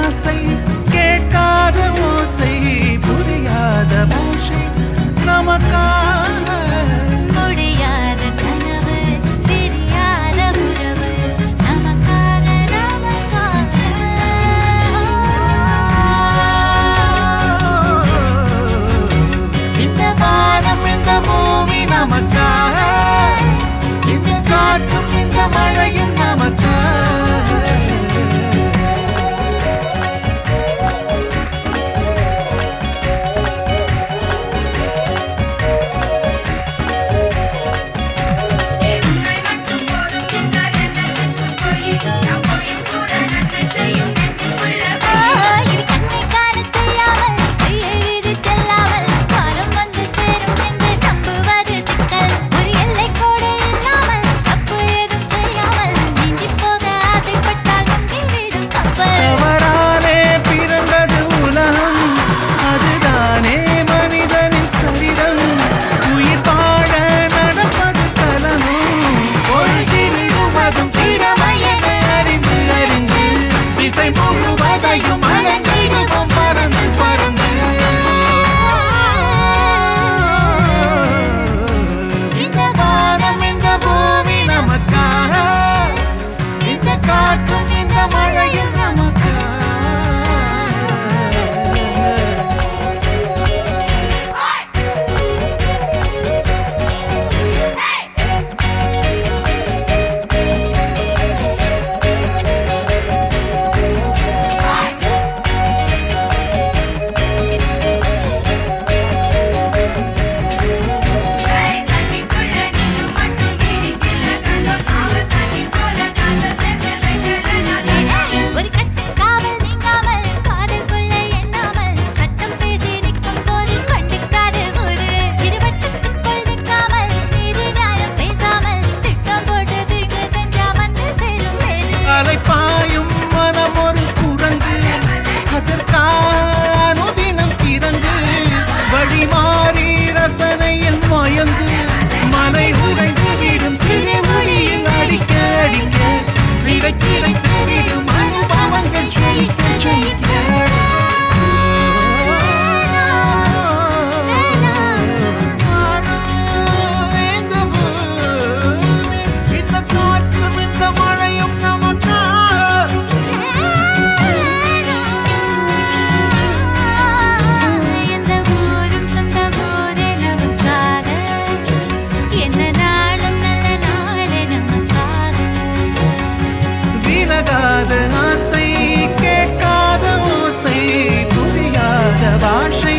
ஆசை கேட்காத ஓசை புரியாத பாஷை நமக்காக முடியாத கனவு தெரியாத உறவு நமக்காக இந்த வானம் இந்த பூமி நமக்காக இந்த காற்றும் இந்த மழையும் நமக்காக பாயும் மனம் ஒரு குரங்கு அதற்கான தினம் திறந்து வழி மாறி ரசனையில் மயங்கு மலை உடைந்து விடும் சிறு மொழியில் அடிக்க அடிக்க கிடைத்து விடும் அனுபவங்கள் ஜெயிக்க ஜெயிக்க ஆசை கேட்காத ஓசை புரியாத பாஷை